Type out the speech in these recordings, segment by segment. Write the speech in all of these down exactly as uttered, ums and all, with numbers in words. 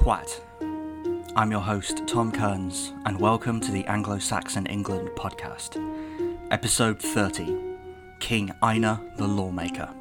Twat. I'm your host, Tom Kearns, and welcome to the Anglo-Saxon England podcast, episode thirty, King Einar the Lawmaker.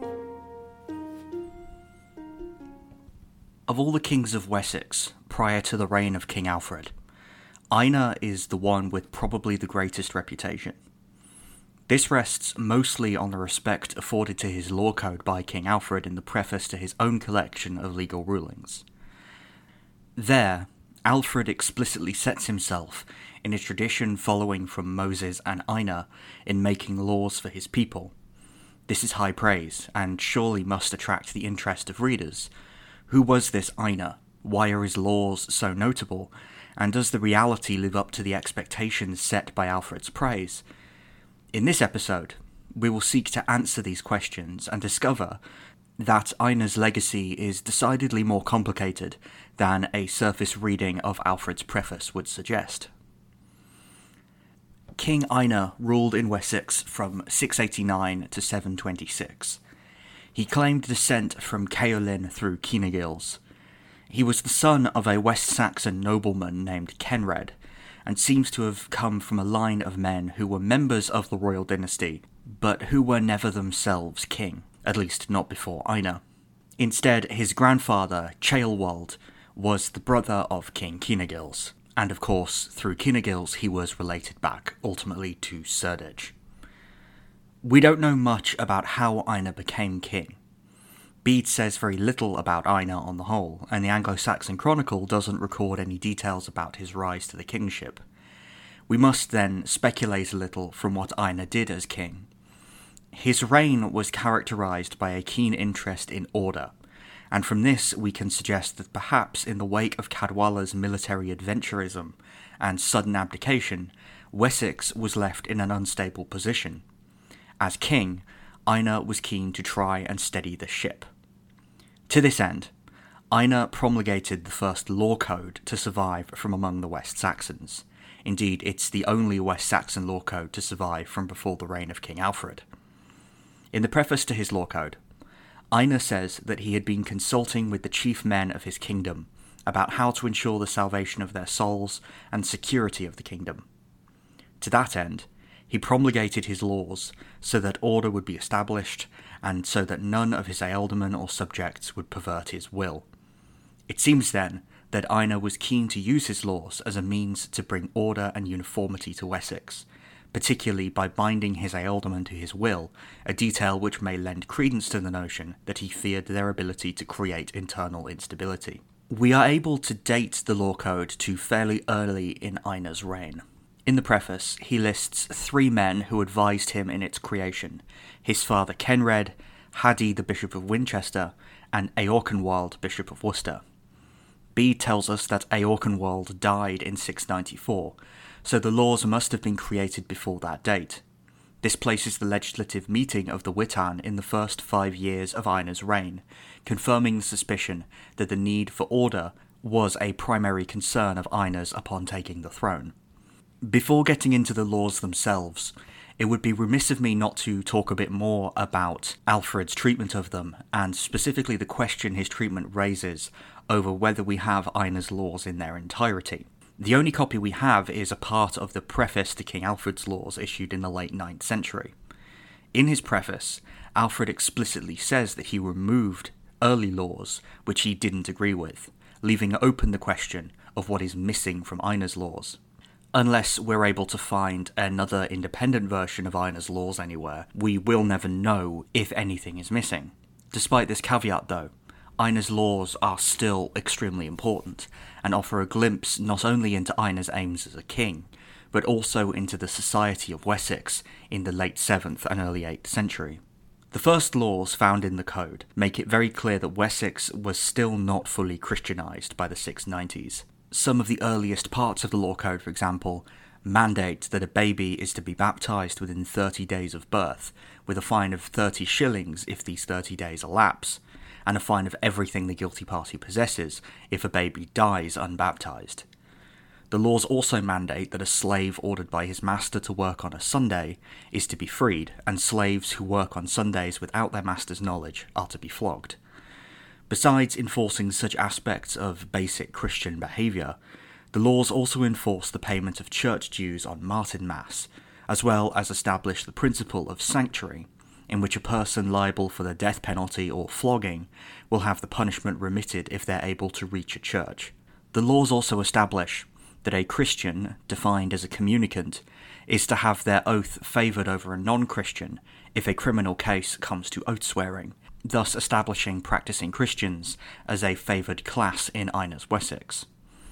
Of all the kings of Wessex, prior to the reign of King Alfred, Einar is the one with probably the greatest reputation. This rests mostly on the respect afforded to his law code by King Alfred in the preface to his own collection of legal rulings. There, Alfred explicitly sets himself in a tradition following from Moses and Einar in making laws for his people. This is high praise, and surely must attract the interest of readers. Who was this Einar? Why are his laws so notable? And does the reality live up to the expectations set by Alfred's praise? In this episode, we will seek to answer these questions and discover that Einar's legacy is decidedly more complicated than a surface reading of Alfred's preface would suggest. King Einar ruled in Wessex from six eighty-nine to seven twenty-six. He claimed descent from Ceawlin through Cynegils. He was the son of a West Saxon nobleman named Kenred, and seems to have come from a line of men who were members of the royal dynasty, but who were never themselves king, at least not before Einar. Instead, his grandfather, Ceolwald, was the brother of King Cynegils, and of course, through Cynegils he was related back, ultimately to Serdej. We don't know much about how Einar became king. Bede says very little about Einar on the whole, and the Anglo-Saxon Chronicle doesn't record any details about his rise to the kingship. We must then speculate a little from what Einar did as king. His reign was characterised by a keen interest in order, and from this we can suggest that perhaps in the wake of Cadwallader's military adventurism and sudden abdication, Wessex was left in an unstable position. As king, Einar was keen to try and steady the ship. To this end, Einar promulgated the first law code to survive from among the West Saxons. Indeed, it's the only West Saxon law code to survive from before the reign of King Alfred. In the preface to his law code, Einar says that he had been consulting with the chief men of his kingdom about how to ensure the salvation of their souls and security of the kingdom. To that end, he promulgated his laws so that order would be established, and so that none of his ealdormen or subjects would pervert his will. It seems then that Einar was keen to use his laws as a means to bring order and uniformity to Wessex, particularly by binding his ealdormen to his will, a detail which may lend credence to the notion that he feared their ability to create internal instability. We are able to date the law code to fairly early in Einar's reign. In the preface, he lists three men who advised him in its creation: his father Kenred, Hadi the Bishop of Winchester, and Eorkenwald, Bishop of Worcester. Bede tells us that Eorkenwald died in six ninety-four, so the laws must have been created before that date. This places the legislative meeting of the Witan in the first five years of Einar's reign, confirming the suspicion that the need for order was a primary concern of Einar's upon taking the throne. Before getting into the laws themselves, it would be remiss of me not to talk a bit more about Alfred's treatment of them, and specifically the question his treatment raises over whether we have Einar's laws in their entirety. The only copy we have is a part of the preface to King Alfred's laws issued in the late ninth century. In his preface, Alfred explicitly says that he removed early laws which he didn't agree with, leaving open the question of what is missing from Einar's laws. Unless we're able to find another independent version of Einar's laws anywhere, we will never know if anything is missing. Despite this caveat though, Einar's laws are still extremely important, and offer a glimpse not only into Einar's aims as a king, but also into the society of Wessex in the late seventh and early eighth century. The first laws found in the code make it very clear that Wessex was still not fully Christianised by the six nineties. Some of the earliest parts of the law code, for example, mandate that a baby is to be baptised within thirty days of birth, with a fine of thirty shillings if these thirty days elapse, and a fine of everything the guilty party possesses if a baby dies unbaptised. The laws also mandate that a slave ordered by his master to work on a Sunday is to be freed, and slaves who work on Sundays without their master's knowledge are to be flogged. Besides enforcing such aspects of basic Christian behaviour, the laws also enforce the payment of church dues on Martinmas, as well as establish the principle of sanctuary, in which a person liable for the death penalty or flogging will have the punishment remitted if they're able to reach a church. The laws also establish that a Christian, defined as a communicant, is to have their oath favoured over a non-Christian if a criminal case comes to oath swearing, thus establishing practising Christians as a favoured class in Einas Wessex.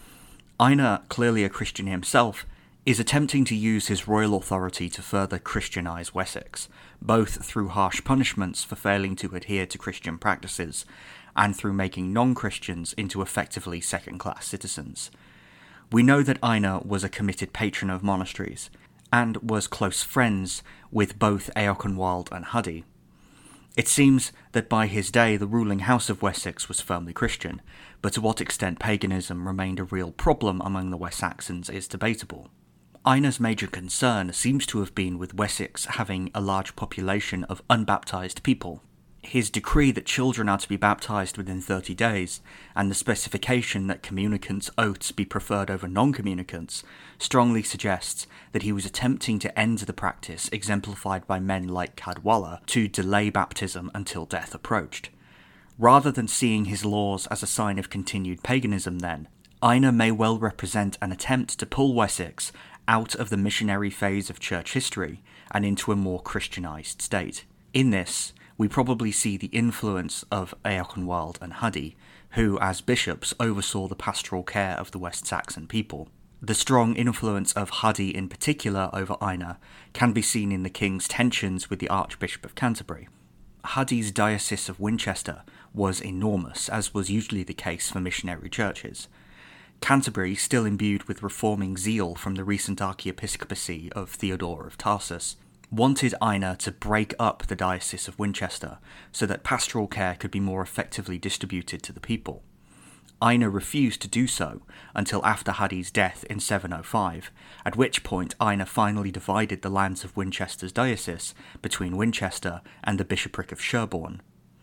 Einar, clearly a Christian himself, is attempting to use his royal authority to further Christianise Wessex, both through harsh punishments for failing to adhere to Christian practices, and through making non-Christians into effectively second-class citizens. We know that Einar was a committed patron of monasteries, and was close friends with both Eoconwald and Huddy. It seems that by his day the ruling house of Wessex was firmly Christian, but to what extent paganism remained a real problem among the West Saxons is debatable. Einar's major concern seems to have been with Wessex having a large population of unbaptized people. His decree that children are to be baptized within thirty days, and the specification that communicants' oaths be preferred over non-communicants, strongly suggests that he was attempting to end the practice exemplified by men like Cadwalla to delay baptism until death approached. Rather than seeing his laws as a sign of continued paganism then, Einar may well represent an attempt to pull Wessex out of the missionary phase of church history and into a more Christianized state. In this, we probably see the influence of Eoconwald and Huddy, who, as bishops, oversaw the pastoral care of the West Saxon people. The strong influence of Huddy in particular over Einar can be seen in the king's tensions with the Archbishop of Canterbury. Huddy's diocese of Winchester was enormous, as was usually the case for missionary churches. Canterbury, still imbued with reforming zeal from the recent archiepiscopacy of Theodore of Tarsus, wanted Einar to break up the Diocese of Winchester so that pastoral care could be more effectively distributed to the people. Einar refused to do so until after Huddy's death in seven oh five, at which point Einar finally divided the lands of Winchester's diocese between Winchester and the bishopric of Sherborne.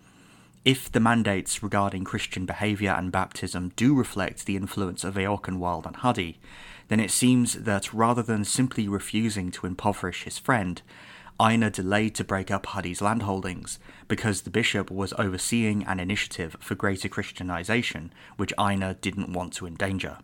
If the mandates regarding Christian behaviour and baptism do reflect the influence of Eoconwald and Huddy, then it seems that rather than simply refusing to impoverish his friend, Einar delayed to break up Huddy's landholdings because the bishop was overseeing an initiative for greater Christianization which Einar didn't want to endanger.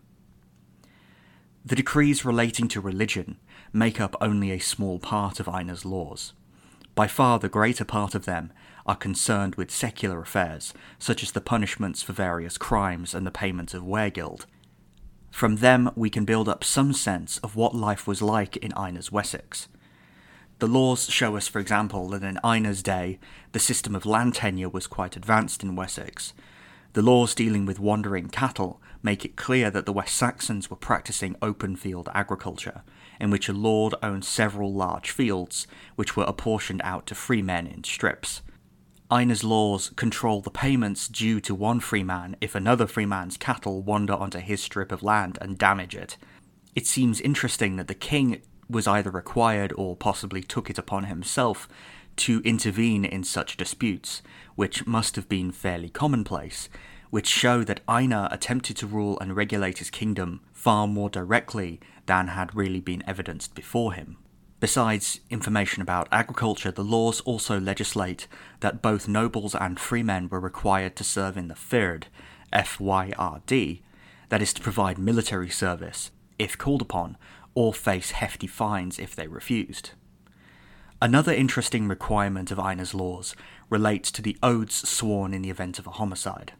The decrees relating to religion make up only a small part of Einar's laws. By far the greater part of them are concerned with secular affairs, such as the punishments for various crimes and the payment of weregild. From them we can build up some sense of what life was like in Einar's Wessex. The laws show us, for example, that in Einar's day the system of land tenure was quite advanced in Wessex. The laws dealing with wandering cattle make it clear that the West Saxons were practising open field agriculture, in which a lord owned several large fields, which were apportioned out to free men in strips. Einar's laws control the payments due to one freeman if another freeman's cattle wander onto his strip of land and damage it. It seems interesting that the king was either required or possibly took it upon himself to intervene in such disputes, which must have been fairly commonplace, which show that Einar attempted to rule and regulate his kingdom far more directly than had really been evidenced before him. Besides information about agriculture, the laws also legislate that both nobles and freemen were required to serve in the Fyrd, F Y R D, that is to provide military service, if called upon, or face hefty fines if they refused. Another interesting requirement of Einar's laws relates to the oaths sworn in the event of a homicide.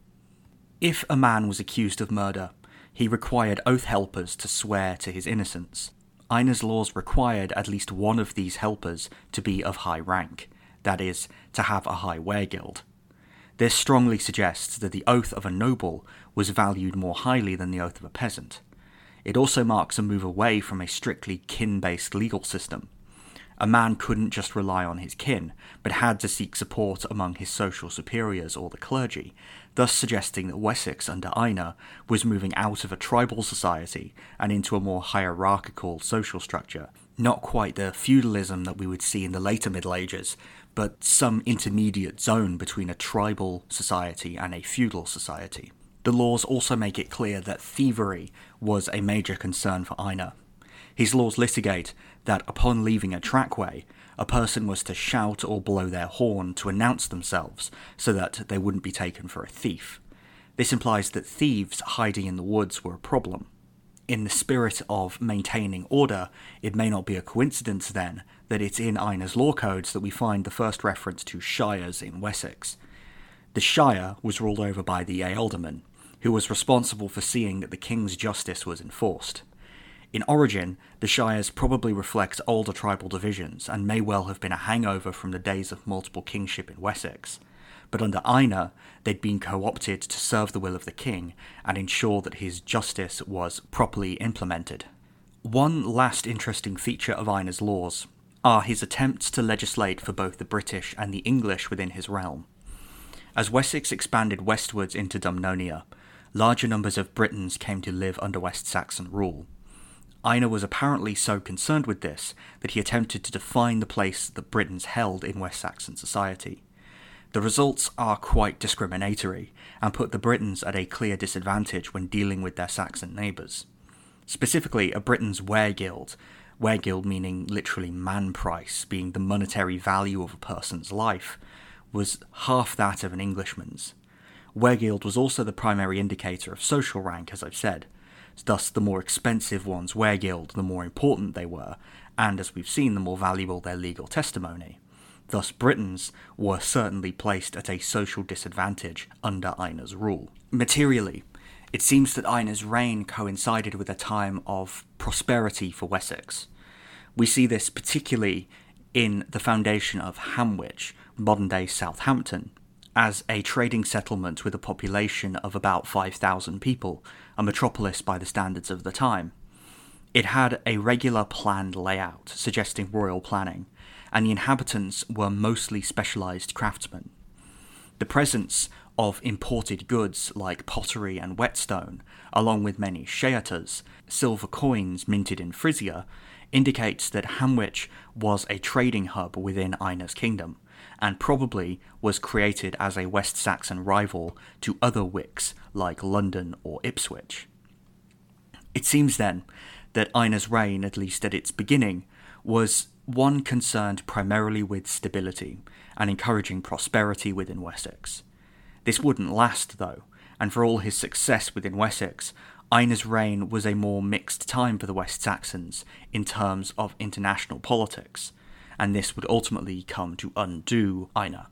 If a man was accused of murder, he required oath helpers to swear to his innocence. Einar's laws required at least one of these helpers to be of high rank, that is, to have a high weregild. This strongly suggests that the oath of a noble was valued more highly than the oath of a peasant. It also marks a move away from a strictly kin-based legal system. A man couldn't just rely on his kin, but had to seek support among his social superiors or the clergy, thus suggesting that Wessex under Einar was moving out of a tribal society and into a more hierarchical social structure, not quite the feudalism that we would see in the later Middle Ages, but some intermediate zone between a tribal society and a feudal society. The laws also make it clear that thievery was a major concern for Einar. His laws litigate that upon leaving a trackway, a person was to shout or blow their horn to announce themselves so that they wouldn't be taken for a thief. This implies that thieves hiding in the woods were a problem. In the spirit of maintaining order, it may not be a coincidence then that it's in Einar's law codes that we find the first reference to shires in Wessex. The shire was ruled over by the ealdorman, who was responsible for seeing that the king's justice was enforced. In origin, the shires probably reflect older tribal divisions and may well have been a hangover from the days of multiple kingship in Wessex. But under Einar, they'd been co-opted to serve the will of the king and ensure that his justice was properly implemented. One last interesting feature of Einar's laws are his attempts to legislate for both the British and the English within his realm. As Wessex expanded westwards into Dumnonia, larger numbers of Britons came to live under West Saxon rule. Einar was apparently so concerned with this that he attempted to define the place that Britons held in West Saxon society. The results are quite discriminatory and put the Britons at a clear disadvantage when dealing with their Saxon neighbours. Specifically, a Briton's weregild, weregild meaning literally man price, being the monetary value of a person's life, was half that of an Englishman's. Weregild was also the primary indicator of social rank, as I've said. Thus, the more expensive one's weregild, the more important they were, and as we've seen, the more valuable their legal testimony. Thus, Britons were certainly placed at a social disadvantage under Einar's rule. Materially, it seems that Einar's reign coincided with a time of prosperity for Wessex. We see this particularly in the foundation of Hamwich, modern-day Southampton, as a trading settlement with a population of about five thousand people, a metropolis by the standards of the time. It had a regular planned layout, suggesting royal planning, and the inhabitants were mostly specialised craftsmen. The presence of imported goods like pottery and whetstone, along with many sheaters, silver coins minted in Frisia, indicates that Hamwich was a trading hub within Einar's kingdom, and probably was created as a West Saxon rival to other wicks like London or Ipswich. It seems then that Einar's reign, at least at its beginning, was one concerned primarily with stability and encouraging prosperity within Wessex. This wouldn't last, though, and for all his success within Wessex, Einar's reign was a more mixed time for the West Saxons in terms of international politics, and this would ultimately come to undo Einar.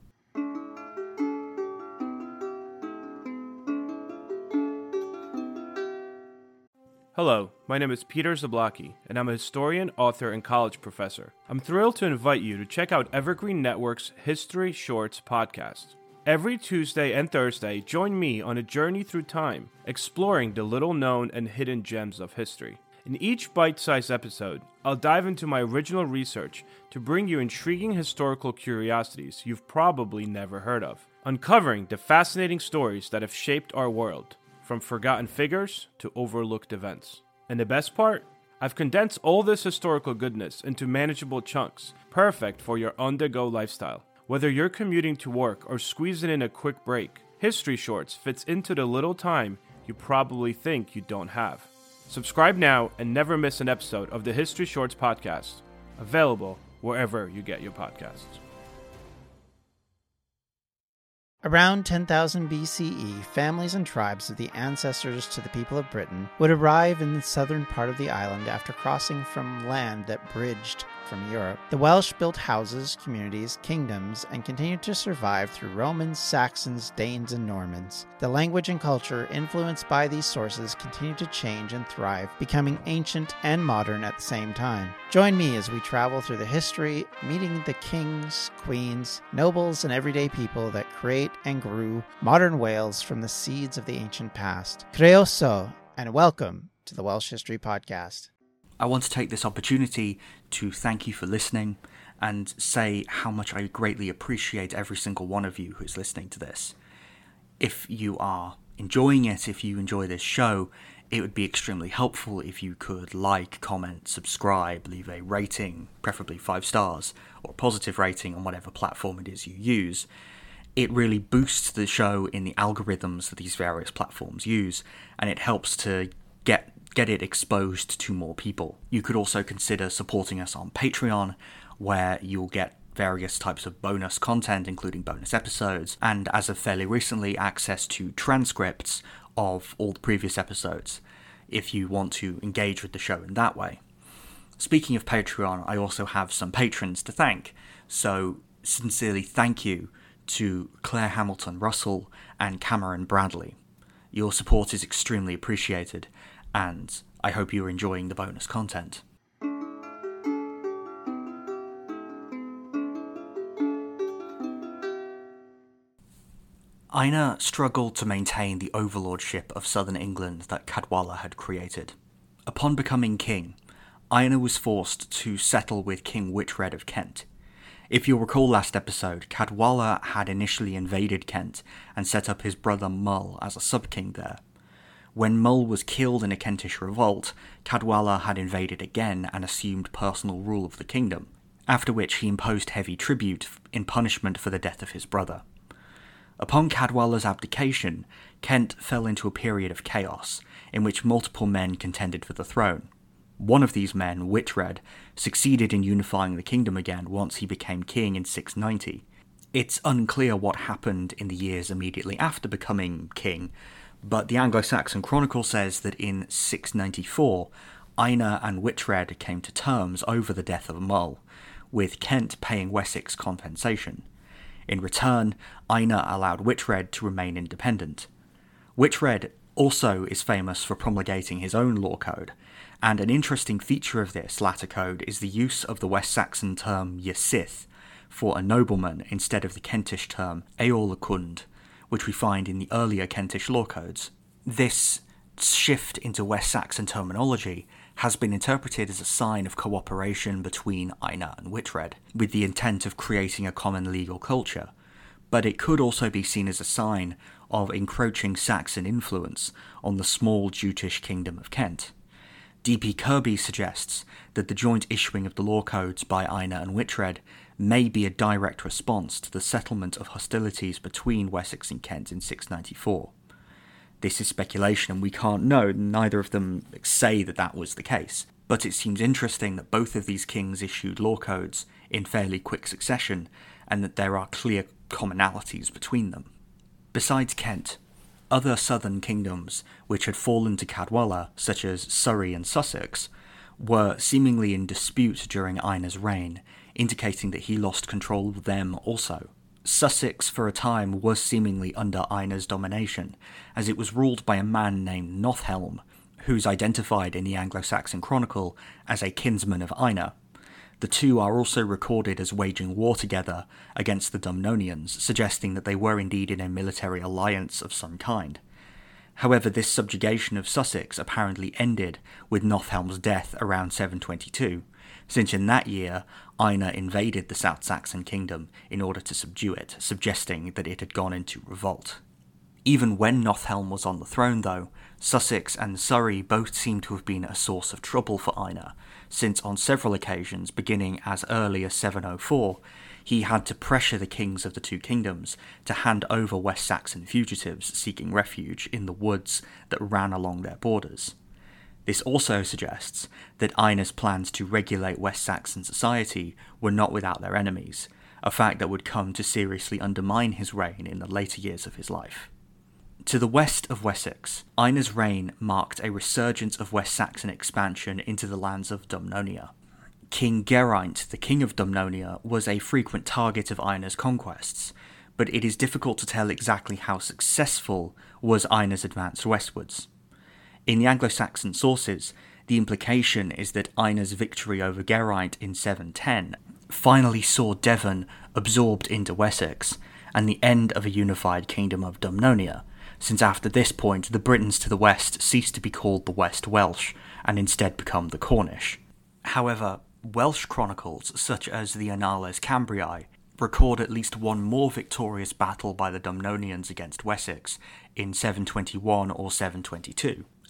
Hello, my name is Peter Zablocki, and I'm a historian, author, and college professor. I'm thrilled to invite you to check out Evergreen Network's History Shorts podcast. Every Tuesday and Thursday, join me on a journey through time, exploring the little-known and hidden gems of history. In each bite-sized episode, I'll dive into my original research to bring you intriguing historical curiosities you've probably never heard of, uncovering the fascinating stories that have shaped our world, from forgotten figures to overlooked events. And the best part? I've condensed all this historical goodness into manageable chunks, perfect for your on-the-go lifestyle. Whether you're commuting to work or squeezing in a quick break, History Shorts fits into the little time you probably think you don't have. Subscribe now and never miss an episode of the History Shorts podcast, available wherever you get your podcasts. Around ten thousand B C E, families and tribes of the ancestors to the people of Britain would arrive in the southern part of the island after crossing from land that bridged from Europe. The Welsh built houses, communities, kingdoms, and continued to survive through Romans, Saxons, Danes, and Normans. The language and culture influenced by these sources continued to change and thrive, becoming ancient and modern at the same time. Join me as we travel through the history, meeting the kings, queens, nobles, and everyday people that create and grew modern Wales from the seeds of the ancient past. Croeso, and welcome to the Welsh History Podcast. I want to take this opportunity to thank you for listening and say how much I greatly appreciate every single one of you who's listening to this. If you are enjoying it, if you enjoy this show, it would be extremely helpful if you could like, comment, subscribe, leave a rating, preferably five stars, or a positive rating on whatever platform it is you use. It really boosts the show in the algorithms that these various platforms use, and it helps to get get it exposed to more people. You could also consider supporting us on Patreon, where you'll get various types of bonus content, including bonus episodes, and as of fairly recently, access to transcripts of all the previous episodes, if you want to engage with the show in that way. Speaking of Patreon, I also have some patrons to thank, so sincerely thank you to Claire Hamilton Russell and Cameron Bradley. Your support is extremely appreciated, and I hope you're enjoying the bonus content. Aina struggled to maintain the overlordship of southern England that Cadwalla had created. Upon becoming king, Aina was forced to settle with King Witred of Kent. If you'll recall last episode, Cadwalla had initially invaded Kent and set up his brother Mull as a sub-king there. When Mull was killed in a Kentish revolt, Cadwalla had invaded again and assumed personal rule of the kingdom, after which he imposed heavy tribute in punishment for the death of his brother. Upon Cadwalla's abdication, Kent fell into a period of chaos, in which multiple men contended for the throne. One of these men, Witred, succeeded in unifying the kingdom again once he became king in six ninety. It's unclear what happened in the years immediately after becoming king, but the Anglo-Saxon Chronicle says that in six ninety-four, Aina and Witred came to terms over the death of Mull, with Kent paying Wessex compensation. In return, Aina allowed Witred to remain independent. Witred also is famous for promulgating his own law code, and an interesting feature of this latter code is the use of the West Saxon term Yesith for a nobleman instead of the Kentish term Eorlacund, which we find in the earlier Kentish law codes. This shift into West Saxon terminology has been interpreted as a sign of cooperation between Aina and Witred, with the intent of creating a common legal culture, but it could also be seen as a sign of encroaching Saxon influence on the small Jutish kingdom of Kent. D P Kirby suggests that the joint issuing of the law codes by Aina and Witred may be a direct response to the settlement of hostilities between Wessex and Kent in six ninety-four. This is speculation and we can't know, neither of them say that that was the case, but it seems interesting that both of these kings issued law codes in fairly quick succession, and that there are clear commonalities between them. Besides Kent, other southern kingdoms which had fallen to Cadwalla, such as Surrey and Sussex, were seemingly in dispute during Aina's reign, indicating that he lost control of them also. Sussex, for a time, was seemingly under Aina's domination, as it was ruled by a man named Nothelm, who's identified in the Anglo-Saxon Chronicle as a kinsman of Aina. The two are also recorded as waging war together against the Dumnonians, suggesting that they were indeed in a military alliance of some kind. However, this subjugation of Sussex apparently ended with Nothelm's death around seven twenty-two, since in that year Aina invaded the South Saxon kingdom in order to subdue it, suggesting that it had gone into revolt. Even when Nothelm was on the throne, though, Sussex and Surrey both seem to have been a source of trouble for Aina, since on several occasions, beginning as early as seven oh four, he had to pressure the kings of the two kingdoms to hand over West Saxon fugitives seeking refuge in the woods that ran along their borders. This also suggests that Aina's plans to regulate West Saxon society were not without their enemies, a fact that would come to seriously undermine his reign in the later years of his life. To the west of Wessex, Aina's reign marked a resurgence of West Saxon expansion into the lands of Dumnonia. King Geraint, the king of Dumnonia, was a frequent target of Aina's conquests, but it is difficult to tell exactly how successful was Aina's advance westwards. In the Anglo-Saxon sources, the implication is that Aina's victory over Geraint in seven ten finally saw Devon absorbed into Wessex, and the end of a unified kingdom of Dumnonia, since after this point the Britons to the west ceased to be called the West Welsh, and instead become the Cornish. However, Welsh chronicles, such as the Annales Cambriae, record at least one more victorious battle by the Dumnonians against Wessex in seven twenty-one or seven twenty-two.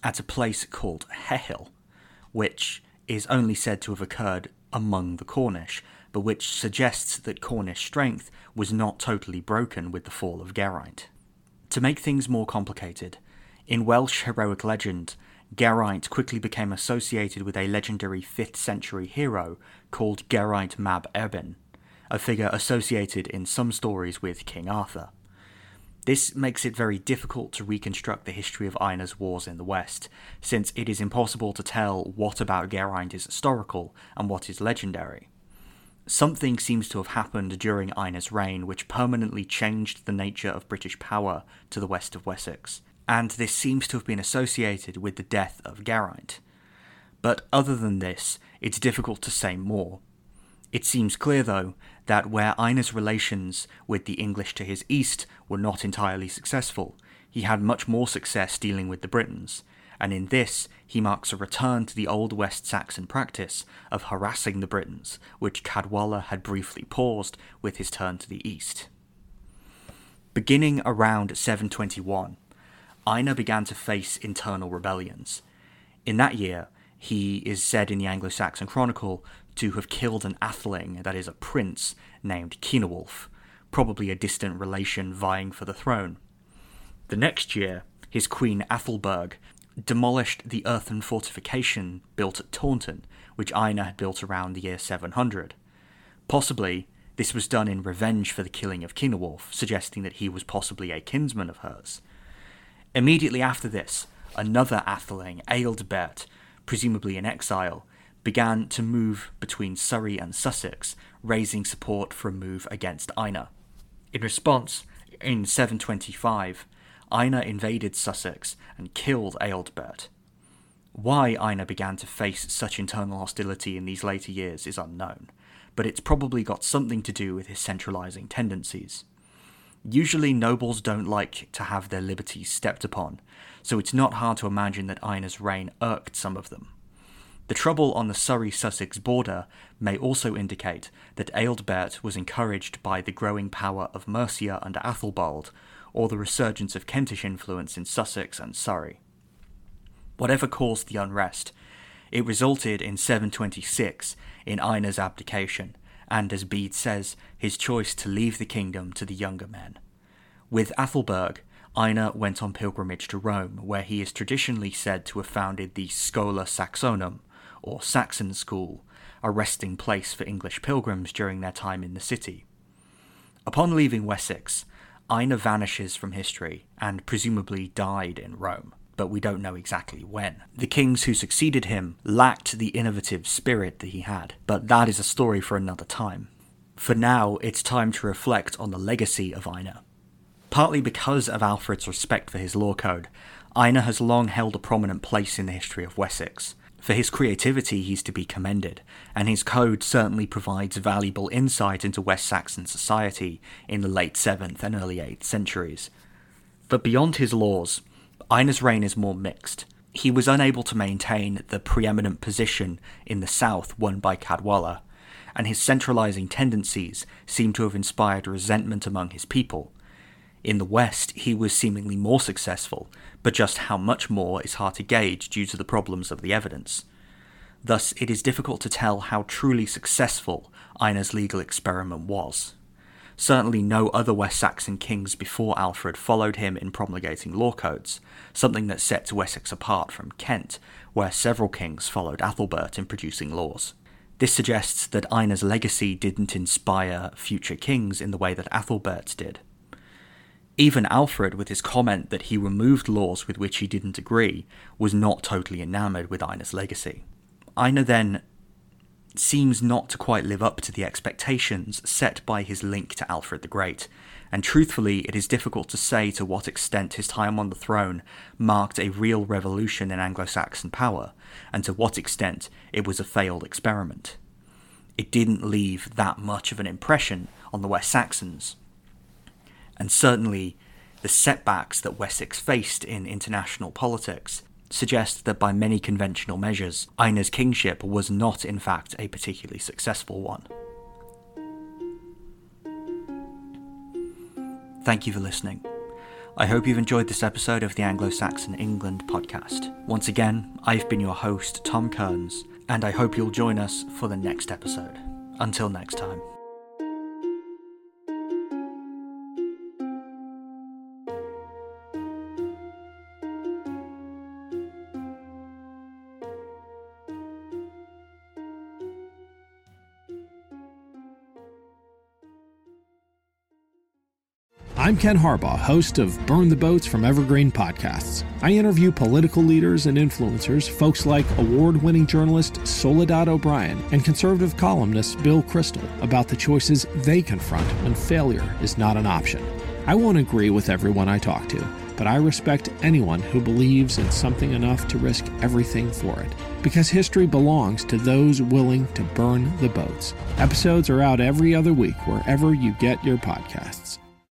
at a place called Hehil, which is only said to have occurred among the Cornish, but which suggests that Cornish strength was not totally broken with the fall of Geraint. To make things more complicated, in Welsh heroic legend, Geraint quickly became associated with a legendary fifth century hero called Geraint mab Erbyn, a figure associated in some stories with King Arthur. This makes it very difficult to reconstruct the history of Ainar's wars in the West, since it is impossible to tell what about Geraint is historical and what is legendary. Something seems to have happened during Ainar's reign which permanently changed the nature of British power to the west of Wessex, and this seems to have been associated with the death of Geraint. But other than this, it's difficult to say more. It seems clear, though, that where Ainar's relations with the English to his east were not entirely successful, he had much more success dealing with the Britons, and in this he marks a return to the old West Saxon practice of harassing the Britons, which Cadwalla had briefly paused with his turn to the east. Beginning around seven twenty-one, Einar began to face internal rebellions. In that year, he is said in the Anglo-Saxon Chronicle to have killed an atheling, that is a prince, named Cynewulf, probably a distant relation vying for the throne. The next year, his queen Athelberg demolished the earthen fortification built at Taunton, which Einar had built around the year seven hundred. Possibly, this was done in revenge for the killing of Cynewulf, suggesting that he was possibly a kinsman of hers. Immediately after this, another atheling, Ealdbert, presumably in exile, began to move between Surrey and Sussex, raising support for a move against Einar. In response, in seven twenty-five, Einar invaded Sussex and killed Ealdbert. Why Einar began to face such internal hostility in these later years is unknown, but it's probably got something to do with his centralising tendencies. Usually nobles don't like to have their liberties stepped upon, so it's not hard to imagine that Einar's reign irked some of them. The trouble on the Surrey-Sussex border may also indicate that Ealdbert was encouraged by the growing power of Mercia under Athelbald, or the resurgence of Kentish influence in Sussex and Surrey. Whatever caused the unrest, it resulted in seven twenty-six in Einar's abdication, and as Bede says, his choice to leave the kingdom to the younger men. With Athelberg, Einar went on pilgrimage to Rome, where he is traditionally said to have founded the Schola Saxonum, or Saxon School, a resting place for English pilgrims during their time in the city. Upon leaving Wessex, Einar vanishes from history and presumably died in Rome, but we don't know exactly when. The kings who succeeded him lacked the innovative spirit that he had, but that is a story for another time. For now, it's time to reflect on the legacy of Einar. Partly because of Alfred's respect for his law code, Einar has long held a prominent place in the history of Wessex. For his creativity, he's to be commended, and his code certainly provides valuable insight into West Saxon society in the late seventh and early eighth centuries. But beyond his laws, Einar's reign is more mixed. He was unable to maintain the preeminent position in the south won by Cadwalla, and his centralising tendencies seem to have inspired resentment among his people. In the west, he was seemingly more successful, but just how much more is hard to gauge due to the problems of the evidence. Thus, it is difficult to tell how truly successful Einar's legal experiment was. Certainly no other West Saxon kings before Alfred followed him in promulgating law codes, something that sets Wessex apart from Kent, where several kings followed Athelbert in producing laws. This suggests that Einar's legacy didn't inspire future kings in the way that Athelbert did. Even Alfred, with his comment that he removed laws with which he didn't agree, was not totally enamoured with Einar's legacy. Einar then seems not to quite live up to the expectations set by his link to Alfred the Great, and truthfully it is difficult to say to what extent his time on the throne marked a real revolution in Anglo-Saxon power, and to what extent it was a failed experiment. It didn't leave that much of an impression on the West Saxons, and certainly the setbacks that Wessex faced in international politics suggest that by many conventional measures, Einar's kingship was not in fact a particularly successful one. Thank you for listening. I hope you've enjoyed this episode of the Anglo-Saxon England podcast. Once again, I've been your host, Tom Kearns, and I hope you'll join us for the next episode. Until next time. I'm Ken Harbaugh, host of Burn the Boats from Evergreen Podcasts. I interview political leaders and influencers, folks like award-winning journalist Soledad O'Brien and conservative columnist Bill Kristol, about the choices they confront when failure is not an option. I won't agree with everyone I talk to, but I respect anyone who believes in something enough to risk everything for it. Because history belongs to those willing to burn the boats. Episodes are out every other week wherever you get your podcasts.